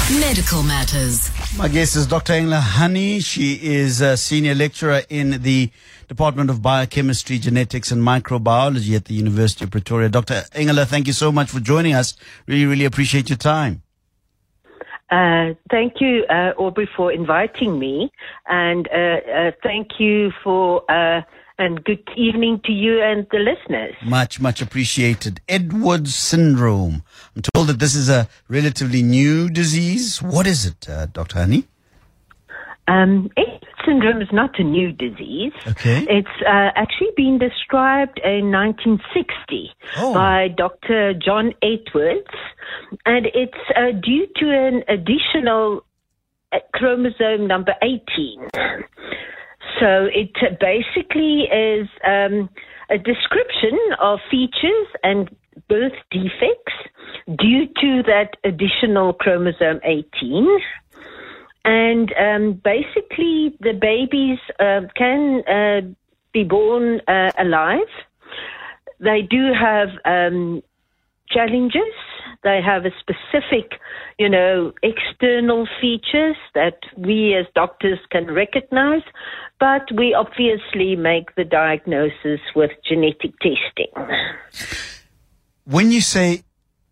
Medical Matters. My guest is Dr. Engela Honey. She is a senior lecturer in the Department of Biochemistry, Genetics and Microbiology at the University of Pretoria. Dr. Engela, thank you so much for joining us. Really appreciate your time. Thank you, Aubrey, for inviting me, and thank you for and good evening to you and the listeners. Much appreciated. Edwards syndrome. I'm told that this is a relatively new disease. What is it, Dr. Honey? Edwards syndrome is not a new disease. Okay. It's actually been described in 1960 by Dr. John Edwards, and it's due to an additional chromosome number 18. So it basically is a description of features and birth defects due to that additional chromosome 18. And basically the babies can be born alive. They do have challenges. They have a specific, external features that we as doctors can recognize, but we obviously make the diagnosis with genetic testing. When you say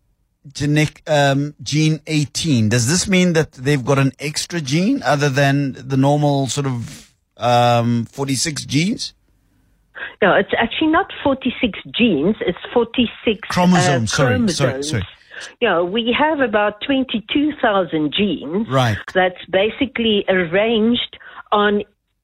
gene 18, does this mean that they've got an extra gene other than the normal sort of 46 genes? No, it's actually not 46 genes. It's 46 chromosomes. Sorry. We have about 22,000 genes. Right. That's basically arranged on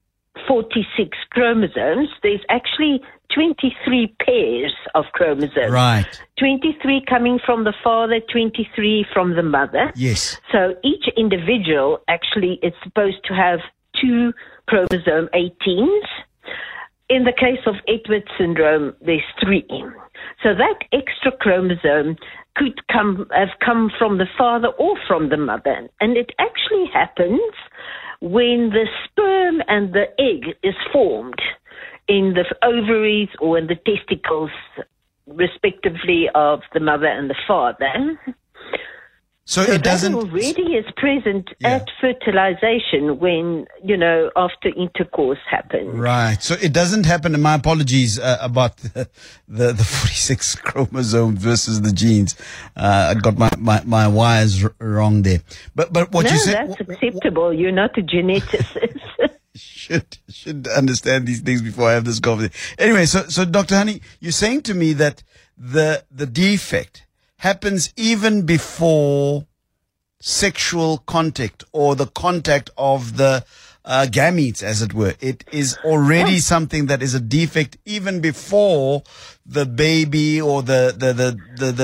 46 chromosomes. There's actually 23 pairs of chromosomes. Right. 23 coming from the father, 23 from the mother. Yes. So each individual actually is supposed to have 2 chromosome 18s. In the case of Edwards syndrome, there's 3. So that extra chromosome could have come from the father or from the mother. And it actually happens when the sperm and the egg is formed in the ovaries or in the testicles, respectively, of the mother and the father. So it doesn't... That already is present at fertilization when, after intercourse happens. Right. So it doesn't happen, and my apologies about the 46 chromosomes versus the genes. I got my wires wrong there. But what you said... that's acceptable. You're not a geneticist. should understand these things before I have this conversation. Anyway, so Dr. Honey, you're saying to me that the defect happens even before sexual contact or the contact of the gametes, as it were. It is already something that is a defect even before the baby or the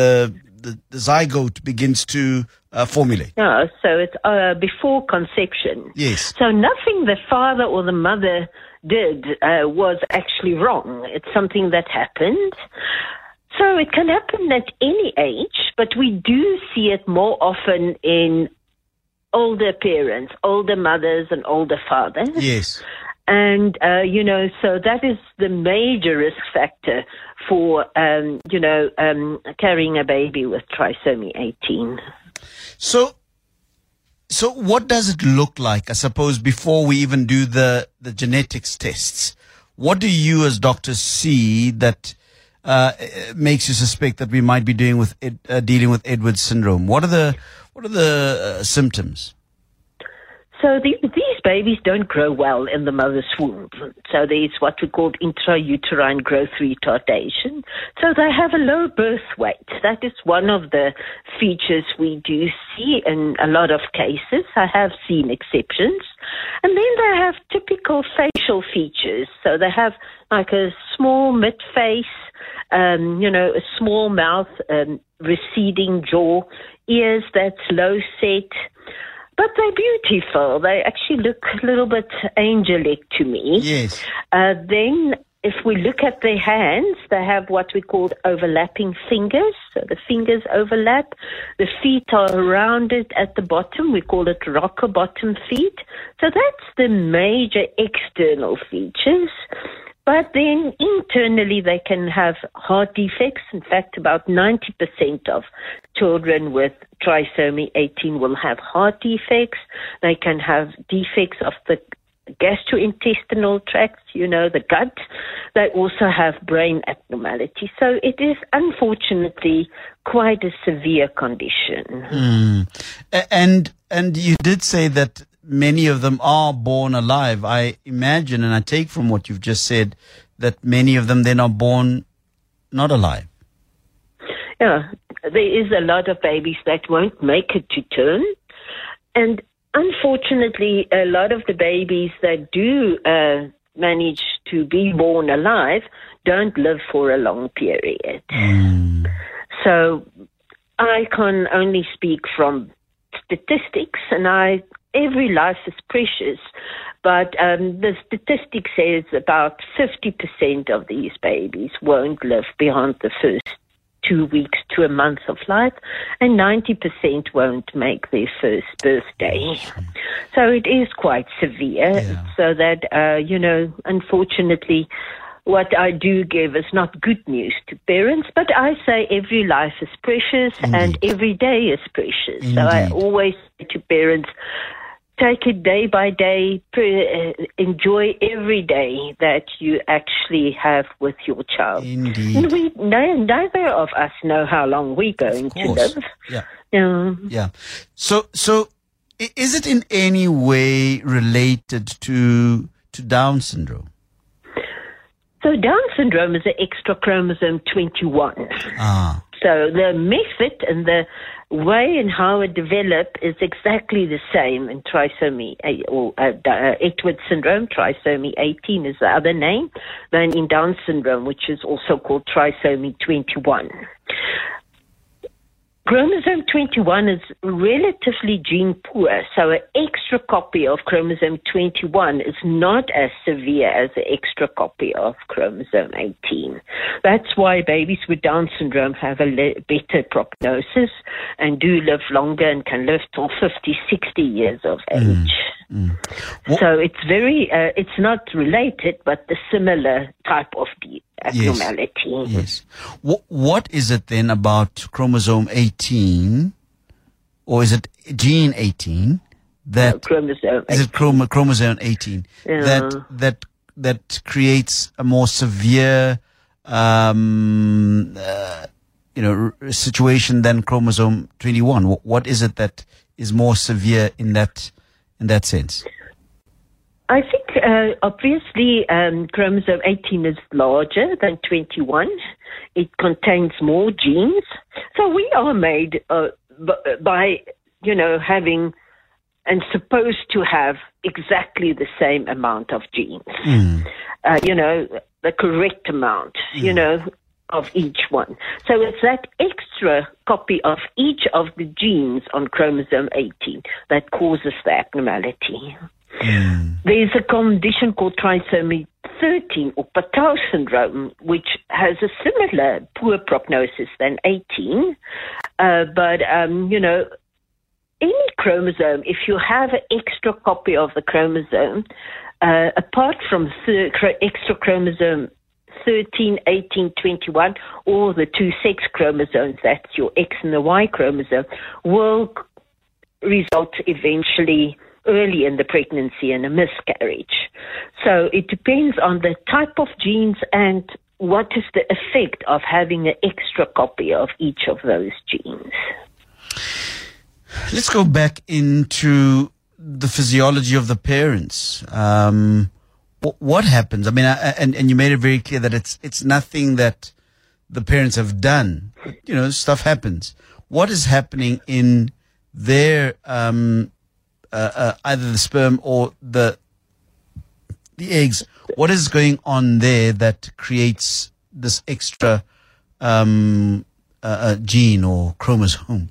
zygote begins to formulate. No, so it's before conception. Yes. So nothing the father or the mother did was actually wrong. It's something that happened. So it can happen at any age, but we do see it more often in older parents, older mothers and older fathers. Yes. And, so that is the major risk factor for, carrying a baby with trisomy 18. So what does it look like, I suppose, before we even do the genetics tests? What do you as doctors see that makes you suspect that we might be dealing with Edwards syndrome? What are the symptoms? So these babies don't grow well in the mother's womb. So there's what we call intrauterine growth retardation. So they have a low birth weight. That is one of the features we do see in a lot of cases. I have seen exceptions. And then they have typical facial features. So they have like a small mid-face, a small mouth, receding jaw, ears that's low set. But they're beautiful. They actually look a little bit angelic to me. Yes. Then if we look at their hands, they have what we call overlapping fingers. So the fingers overlap. The feet are rounded at the bottom. We call it rocker bottom feet. So that's the major external features. But then internally they can have heart defects. In fact, about 90% of children with trisomy 18 will have heart defects. They can have defects of the gastrointestinal tract, the gut. They also have brain abnormalities. So it is unfortunately quite a severe condition. And you did say that many of them are born alive. I imagine, and I take from what you've just said, that many of them then are born not alive. Yeah, there is a lot of babies that won't make it to term. And unfortunately, a lot of the babies that do manage to be born alive don't live for a long period. So I can only speak from statistics, and every life is precious, but the statistic says about 50% of these babies won't live beyond the first 2 weeks to a month of life, and 90% won't make their first birthday. So it is quite severe. So that, unfortunately, what I do give is not good news to parents, but I say every life is precious. Indeed. And every day is precious. Indeed. So I always say to parents, take it day by day, enjoy every day that you actually have with your child. Indeed. And neither of us know how long we're going to live. Yeah. So is it in any way related to Down syndrome? So Down syndrome is an extra chromosome 21. So the method and the way and how it developed is exactly the same in trisomy or Edwards syndrome. Trisomy 18 is the other name, than in Down syndrome, which is also called trisomy 21. Chromosome 21 is relatively gene poor, so an extra copy of chromosome 21 is not as severe as an extra copy of chromosome 18. That's why babies with Down syndrome have a better prognosis and do live longer and can live till 50, 60 years of age. So it's it's not related, but the similar type of abnormality. Yes. What is it then about chromosome 18, or is it gene 18 that chromosome 18. Is it chromosome 18 that creates a more severe situation than chromosome 21? What is it that is more severe in that sense? I think obviously chromosome 18 is larger than 21. It contains more genes. So we are made by, having and supposed to have exactly the same amount of genes. The correct amount, of each one. So it's that extra copy of each of the genes on chromosome 18 that causes the abnormality. There's a condition called trisomy 13 or Patau syndrome, which has a similar poor prognosis than 18. Any chromosome, if you have an extra copy of the chromosome, apart from extra chromosome 13, 18, 21, or the two sex chromosomes, that's your X and the Y chromosome, will result eventually early in the pregnancy in a miscarriage. So it depends on the type of genes and what is the effect of having an extra copy of each of those genes. Let's go back into the physiology of the parents. What happens? I mean, and you made it very clear that it's nothing that the parents have done. Stuff happens. What is happening in their either the sperm or the eggs? What is going on there that creates this extra gene or chromosome?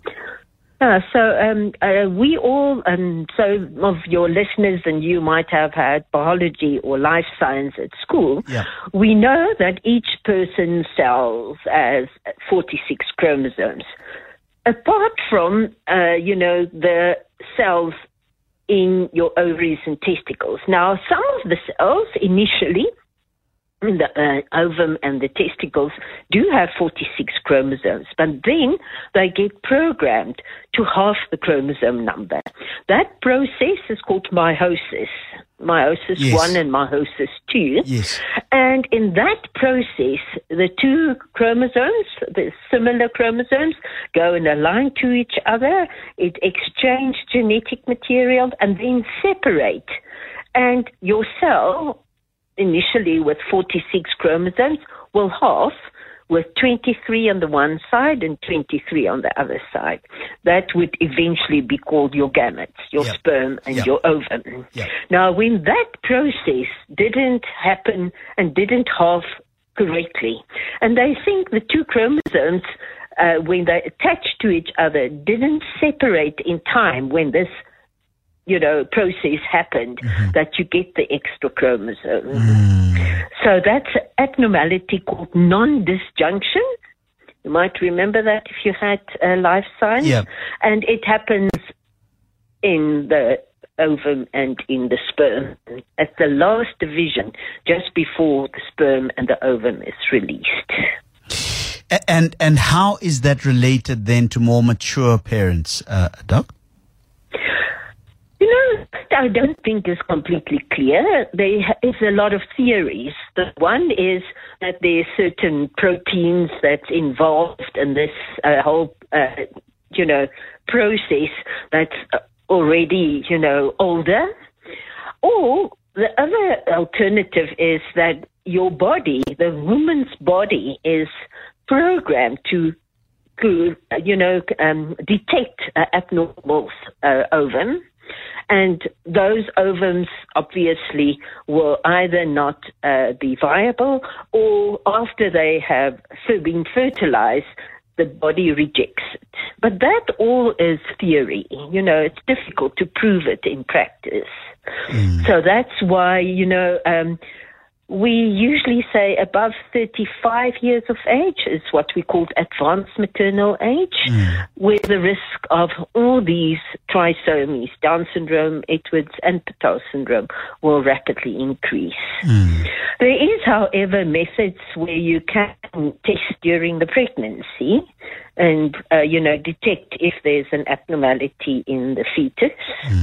We all, some of your listeners and you might have had biology or life science at school. Yeah. We know that each person's cells has 46 chromosomes. Apart from, the cells in your ovaries and testicles. Now, some of the cells initially the ovum and the testicles do have 46 chromosomes, but then they get programmed to half the chromosome number. That process is called meiosis. Meiosis Yes. 1 and meiosis 2. Yes. And in that process, the two chromosomes, the similar chromosomes, go and align to each other. It exchange genetic material and then separate. And your cell, initially with 46 chromosomes, will half with 23 on the one side and 23 on the other side. That would eventually be called your gametes, your Yep. sperm and Yep. your ovum. Yep. Now, when that process didn't happen and didn't half correctly, and they think the two chromosomes, when they attach to each other, didn't separate in time when this process happened, that you get the extra chromosome. So that's an abnormality called non-disjunction. You might remember that if you had life science. Yeah. And it happens in the ovum and in the sperm at the last division, just before the sperm and the ovum is released. And how is that related then to more mature parents, Doc? I don't think is completely clear. There is a lot of theories. The one is that there are certain proteins that's involved in this whole, process that's already, older. Or the other alternative is that your body, the woman's body, is programmed to detect abnormal ovum. And those ovums obviously will either not be viable, or after they have been fertilized, the body rejects it. But that all is theory. It's difficult to prove it in practice. So that's why, we usually say above 35 years of age is what we call advanced maternal age, where the risk of all these trisomies, Down syndrome, Edwards, and Patau syndrome, will rapidly increase. There is, however, methods where you can test during the pregnancy and, detect if there's an abnormality in the fetus.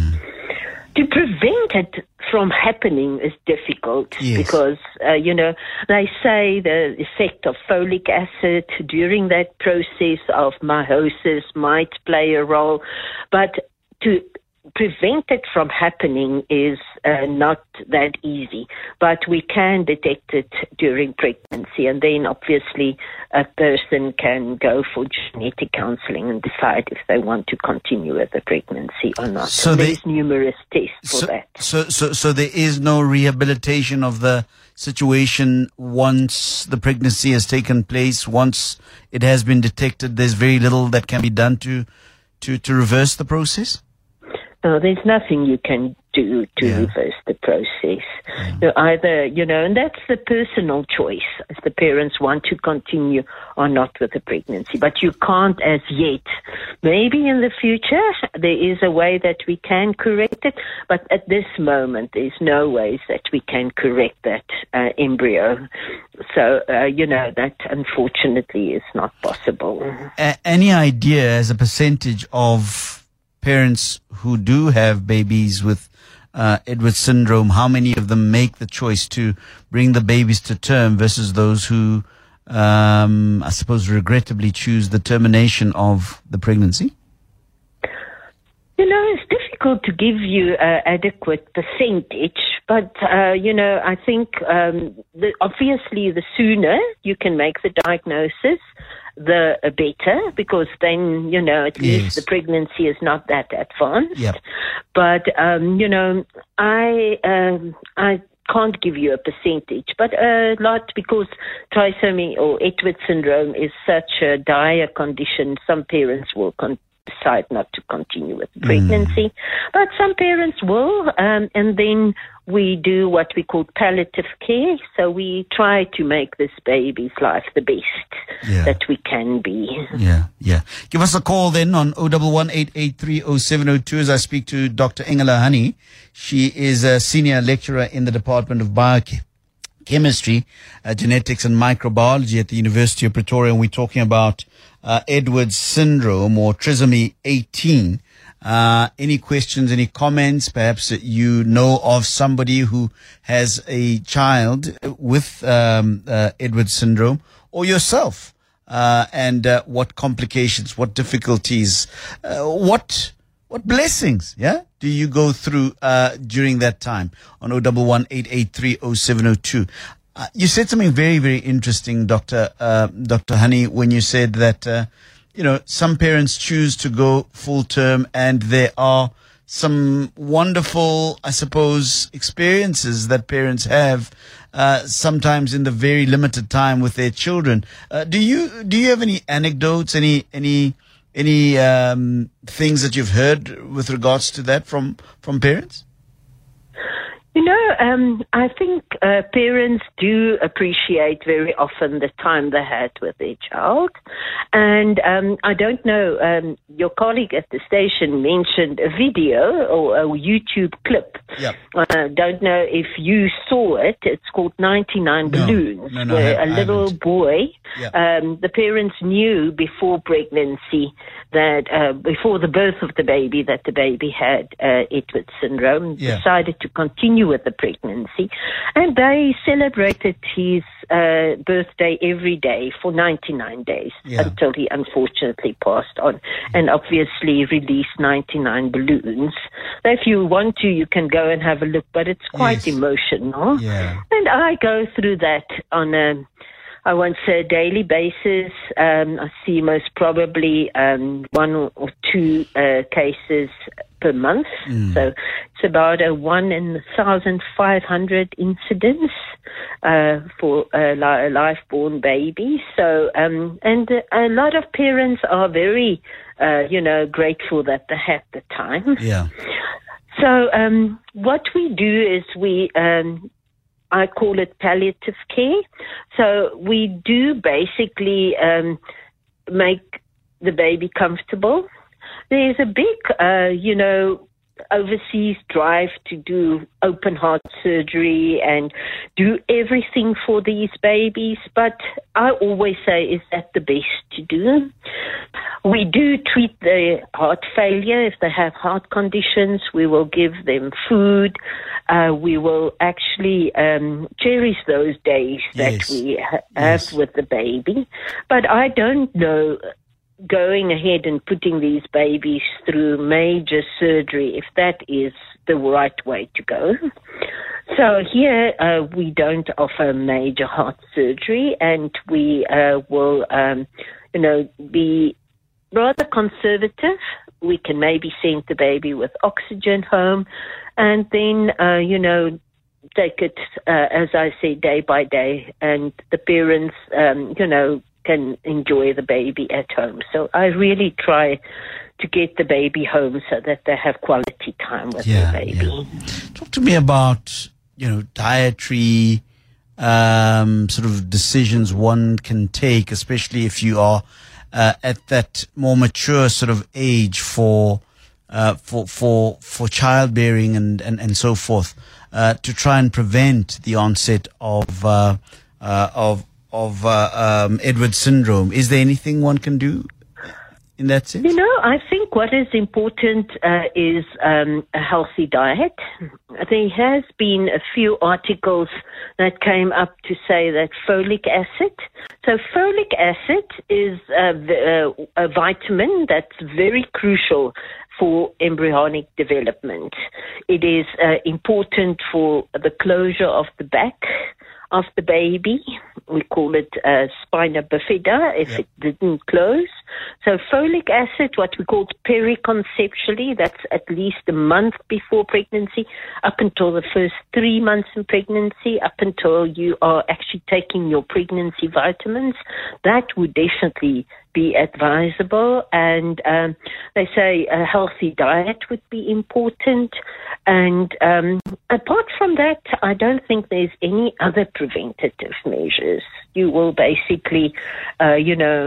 To prevent it from happening is difficult because, they say the effect of folic acid during that process of meiosis might play a role. But to prevent it from happening is not that easy. But we can detect it during pregnancy, and then obviously a person can go for genetic counseling and decide if they want to continue with the pregnancy or not. So there's numerous tests for that. So there is no rehabilitation of the situation once the pregnancy has taken place. Once it has been detected, there's very little that can be done to reverse the process. No, there's nothing you can do to reverse the process. Either, and that's the personal choice, if the parents want to continue or not with the pregnancy. But you can't as yet. Maybe in the future there is a way that we can correct it, but at this moment there's no ways that we can correct that embryo. So, that unfortunately is not possible. Any idea as a percentage of parents who do have babies with Edwards syndrome, how many of them make the choice to bring the babies to term versus those who, I suppose, regrettably choose the termination of the pregnancy? It's difficult to give you an adequate percentage, but, I think obviously the sooner you can make the diagnosis, the better, because then, at least the pregnancy is not that advanced. Yep. But, I can't give you a percentage, but a lot, because trisomy or Edwards syndrome is such a dire condition. Some parents will decide not to continue with the pregnancy, but some parents will, and then we do what we call palliative care. So we try to make this baby's life the best that we can be. Yeah. Give us a call then on 011-883-0702 as I speak to Dr. Engela Honey. She is a senior lecturer in the Department of Biochem chemistry, genetics and microbiology at the University of Pretoria, and we're talking about Edwards syndrome or trisomy 18. Any questions, any comments? Perhaps you know of somebody who has a child with Edwards syndrome, or yourself, and what complications, what difficulties, what blessings, do you go through during that time? On 011-883-0702. You said something very, very interesting, Dr. Honey, when you said that some parents choose to go full term, and there are some wonderful, I suppose, experiences that parents have sometimes in the very limited time with their children. Do you have any anecdotes, any things that you've heard with regards to that from parents? I think parents do appreciate very often the time they had with their child. And I don't know, your colleague at the station mentioned a video or a YouTube clip. Yep. I don't know if you saw it. It's called 99 Balloons, where a little boy, the parents knew before pregnancy that before the birth of the baby that the baby had Edwards syndrome, decided to continue with the pregnancy, and they celebrated his birthday every day for 99 days until he unfortunately passed on, and obviously released 99 balloons. So if you want to, you can go and have a look, but it's quite emotional. And I go through that on I won't say a daily basis. I see most probably one or two cases per month. So it's about a 1 in 1,500 incidents for a life-born baby. So, and a lot of parents are very, grateful that they had the time. So what we do is I call it palliative care. So we do basically make the baby comfortable. There's a big, overseas drive to do open heart surgery and do everything for these babies. But I always say, is that the best to do? We do treat the heart failure. If they have heart conditions, we will give them food. We will actually cherish those days that we have with the baby. But I don't know, going ahead and putting these babies through major surgery, if that is the right way to go. So here we don't offer major heart surgery, and we will, be rather conservative. We can maybe send the baby with oxygen home, and then, take it, as I say, day by day, and the parents, can enjoy the baby at home. So I really try to get the baby home so that they have quality time with the baby. Talk to me about, dietary sort of decisions one can take, especially if you are at that more mature sort of age for childbearing and so forth, to try and prevent the onset of Edwards syndrome. Is there anything one can do in that sense? I think what is important is a healthy diet. There has been a few articles that came up to say that folic acid. So folic acid is a vitamin that's very crucial for embryonic development. It is important for the closure of the back of the baby. We call it spina bifida if it didn't close. So folic acid, what we call periconceptually, that's at least a month before pregnancy, up until the first 3 months in pregnancy, up until you are actually taking your pregnancy vitamins. That would definitely be advisable, and they say a healthy diet would be important. And apart from that, I don't think there's any other preventative measures. You will basically,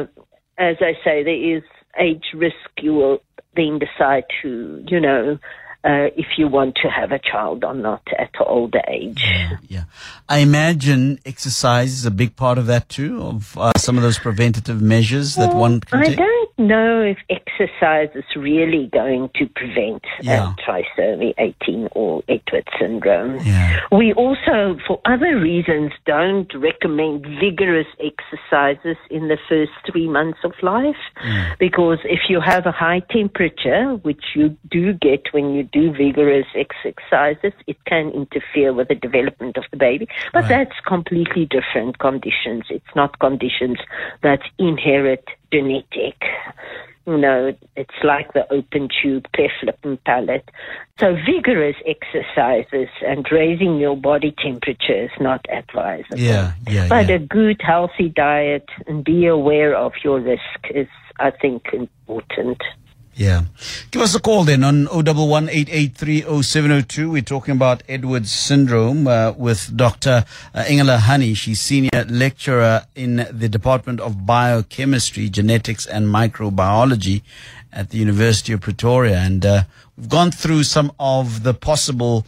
as I say, there is age risk. You will then decide to, if you want to have a child or not at an older age. Yeah. I imagine exercise is a big part of that too, of some of those preventative measures that one can take. I don't know if exercise is really going to prevent trisomy 18 or Edwards syndrome. Yeah. We also, for other reasons, don't recommend vigorous exercises in the first 3 months of life, because if you have a high temperature, which you do get when you do vigorous exercises, it can interfere with the development of the baby. But that's completely different conditions. It's not conditions that inherit genetic. It's like the open tube, cleft lip and palate. So vigorous exercises and raising your body temperature is not advisable. But a good, healthy diet and be aware of your risk is, I think, important. Yeah. Give us a call then on 011-883-0702. We're talking about Edwards syndrome with Dr. Ingela Honey. She's senior lecturer in the Department of Biochemistry, Genetics and Microbiology at the University of Pretoria. And we've gone through some of the possible,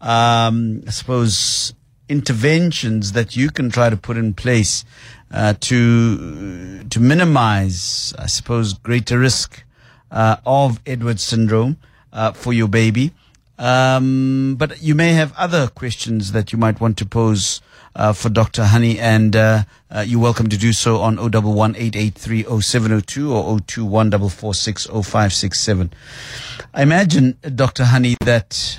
interventions that you can try to put in place to minimize, greater risk of Edwards syndrome for your baby. But you may have other questions that you might want to pose for Dr. Honey, and you're welcome to do so on 011-883-0702 or 021-446-0567. I imagine, Dr. Honey, that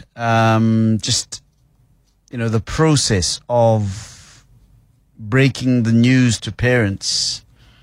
the process of breaking the news to parents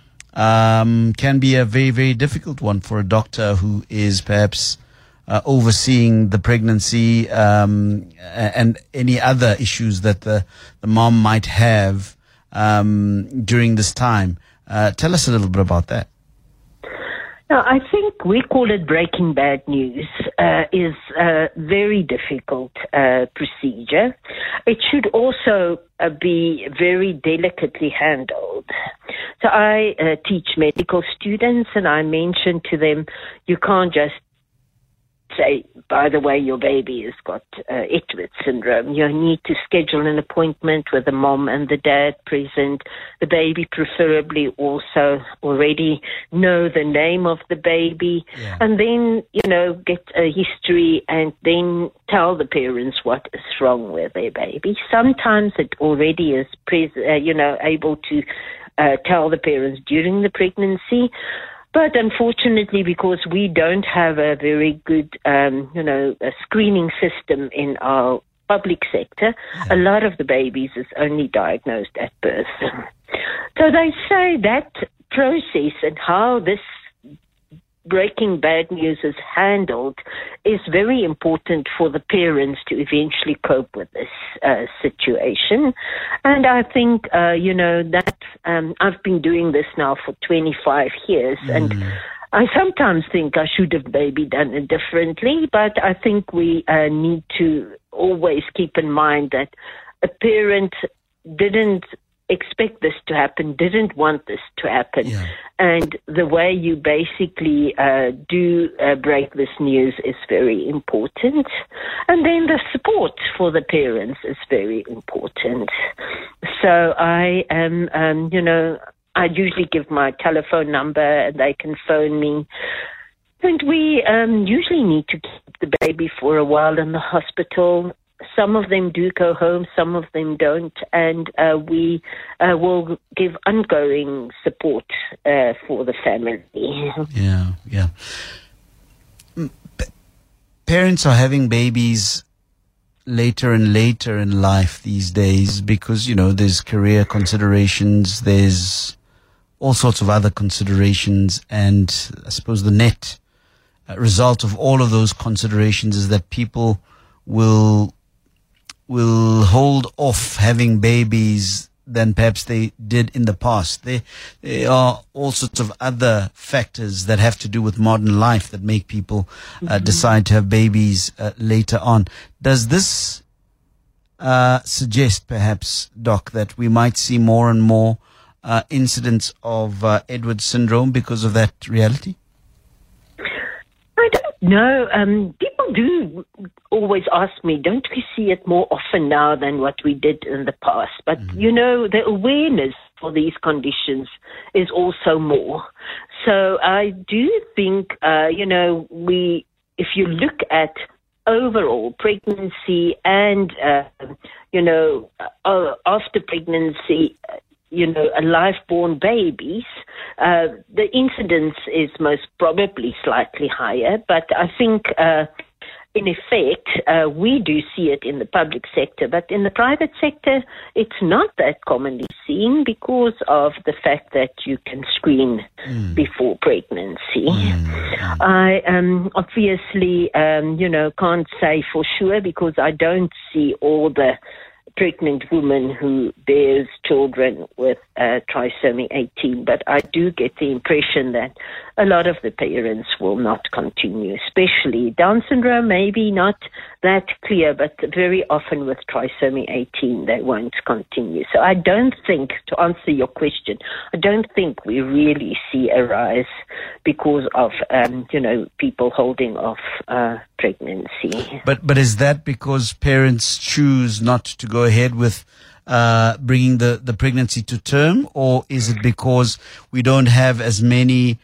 can be a very, very difficult one for a doctor who is perhaps overseeing the pregnancy and any other issues that the mom might have during this time. Tell us a little bit about that. Now, I think we call it breaking bad news, is a very difficult procedure. It should also be very delicately handled. So I teach medical students, and I mention to them, you can't just say, by the way, your baby has got Edwards syndrome. You need to schedule an appointment with the mom and the dad present. The baby preferably also already know the name of the baby, and then, get a history and then tell the parents what is wrong with their baby. Sometimes it already is, able to tell the parents during the pregnancy. But unfortunately, because we don't have a very good, a screening system in our public sector, a lot of the babies is only diagnosed at birth. So they say that process and how this breaking bad news is handled is very important for the parents to eventually cope with this situation. And I think, that I've been doing this now for 25 years, and I sometimes think I should have maybe done it differently, but I think we need to always keep in mind that a parent didn't expect this to happen, didn't want this to happen. And the way you basically do break this news is very important. And then the support for the parents is very important. So I am, I usually give my telephone number and they can phone me. And we usually need to keep the baby for a while in the hospital. Some of them do go home, some of them don't, and we will give ongoing support for the family. Yeah. Parents are having babies later and later in life these days because, there's career considerations, there's all sorts of other considerations, and I suppose the net result of all of those considerations is that people will hold off having babies than perhaps they did in the past. There are all sorts of other factors that have to do with modern life that make people decide to have babies later on. Does this suggest perhaps, Doc, that we might see more and more incidents of Edwards syndrome because of that reality? I don't know. People do always ask me, don't we see it more often now than what we did in the past? But, the awareness for these conditions is also more. So I do think, if you look at overall pregnancy and, after pregnancy, live-born babies, the incidence is most probably slightly higher, but I think in effect, we do see it in the public sector, but in the private sector, it's not that commonly seen because of the fact that you can screen before pregnancy. I obviously, can't say for sure because I don't see all the pregnant woman who bears children with trisomy 18, but I do get the impression that a lot of the parents will not continue, especially Down syndrome, maybe not that clear, but very often with trisomy 18, they won't continue. So I don't think, to answer your question, I don't think we really see a rise because of, people holding off pregnancy. But is that because parents choose not to go ahead with bringing the pregnancy to term, or is it because we don't have as many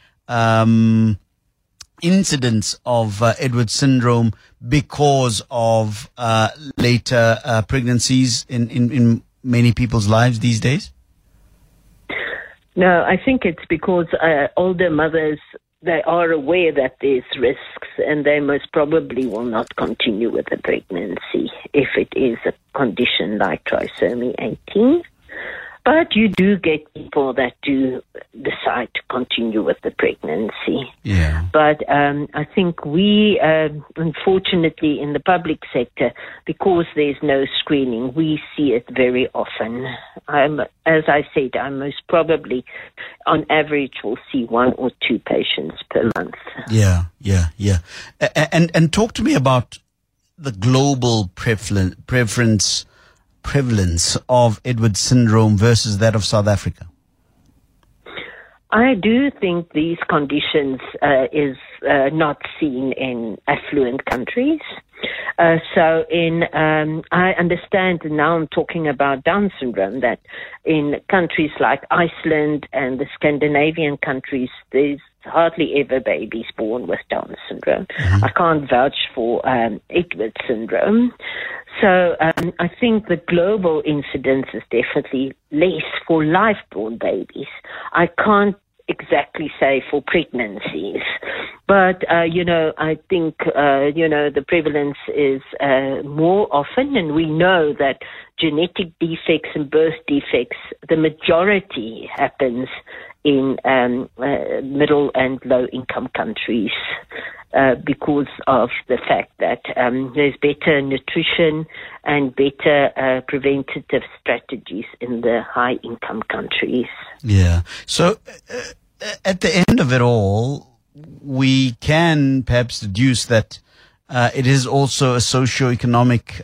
incidents of Edwards syndrome because of later pregnancies in many people's lives these days? No, I think it's because older mothers, they are aware that there's risks and they most probably will not continue with the pregnancy if it is a condition like trisomy 18. But you do get people that do decide to continue with the pregnancy. Yeah. But I think we, unfortunately, in the public sector, because there's no screening, we see it very often. As I said, I most probably, on average, will see 1 or 2 patients per month. Yeah. And talk to me about the global prevalence of Edwards syndrome versus that of South Africa. I do think these conditions is not seen in affluent countries. So I understand now I'm talking about Down syndrome that in countries like Iceland and the Scandinavian countries, there's hardly ever babies born with Down syndrome. I can't vouch for Edwards syndrome. So I think the global incidence is definitely less for live-born babies. I can't exactly say for pregnancies. But, I think, the prevalence is more often, and we know that genetic defects and birth defects, the majority happens in middle and low-income countries because of the fact that there's better nutrition and better preventative strategies in the high-income countries. Yeah. So at the end of it all, we can perhaps deduce that it is also a socioeconomic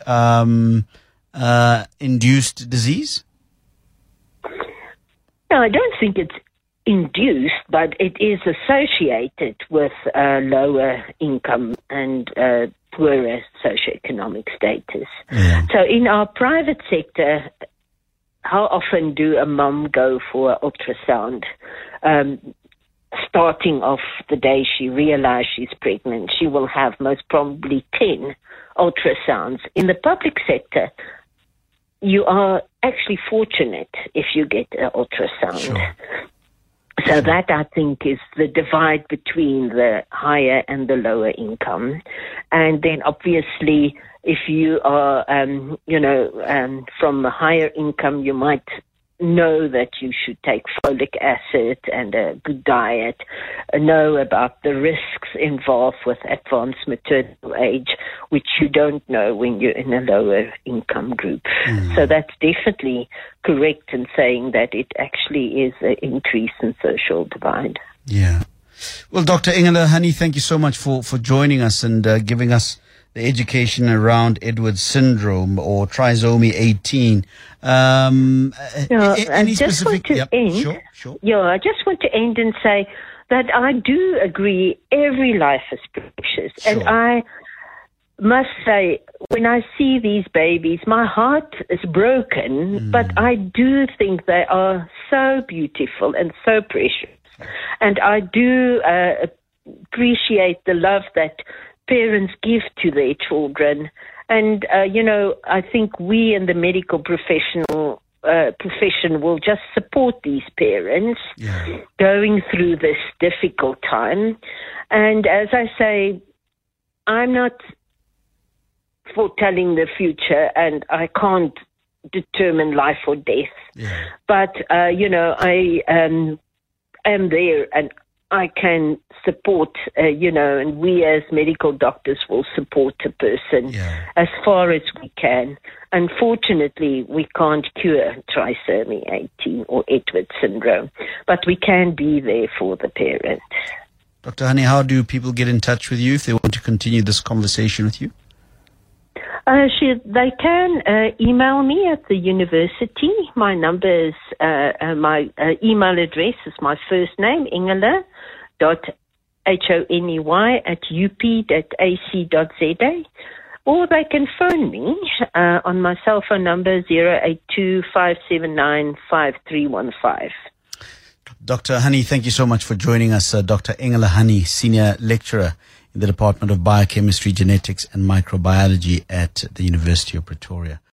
induced disease? No, I don't think it's induced, but it is associated with lower income and poorer socioeconomic status. Yeah. So in our private sector, how often do a mum go for ultrasound? Starting off the day she realizes she's pregnant, she will have most probably 10 ultrasounds. In the public sector, you are actually fortunate if you get an ultrasound. Sure. So that, I think, is the divide between the higher and the lower income. And then, obviously, if you are, from a higher income, you might know that you should take folic acid and a good diet, know about the risks involved with advanced maternal age, which you don't know when you're in a lower income group. So that's definitely correct in saying that it actually is an increase in social divide. Yeah. Well, Dr. Ingela Honey, thank you so much for joining us and giving us the education around Edwards syndrome or trisomy 18. Any specific? Sure. Yeah, I just want to end and say that I do agree every life is precious. Sure. And must say, when I see these babies, my heart is broken, but I do think they are so beautiful and so precious. And I do appreciate the love that parents give to their children. And, I think we in the medical profession will just support these parents going through this difficult time. And as I say, I'm not foretelling the future, and I can't determine life or death. But, I am there, and I can support, and we as medical doctors will support a person as far as we can. Unfortunately, we can't cure trisomy 18 or Edwards syndrome, but we can be there for the parents. Dr. Honey, how do people get in touch with you if they want to continue this conversation with you? They can email me at the university. My number is, my email address is my first name, ingela.honey@up.ac.za. Or they can phone me on my cell phone number 082-579-5315. Dr. Honey, thank you so much for joining us. Dr. Ingela Honey, Senior Lecturer in the Department of Biochemistry, Genetics and Microbiology at the University of Pretoria.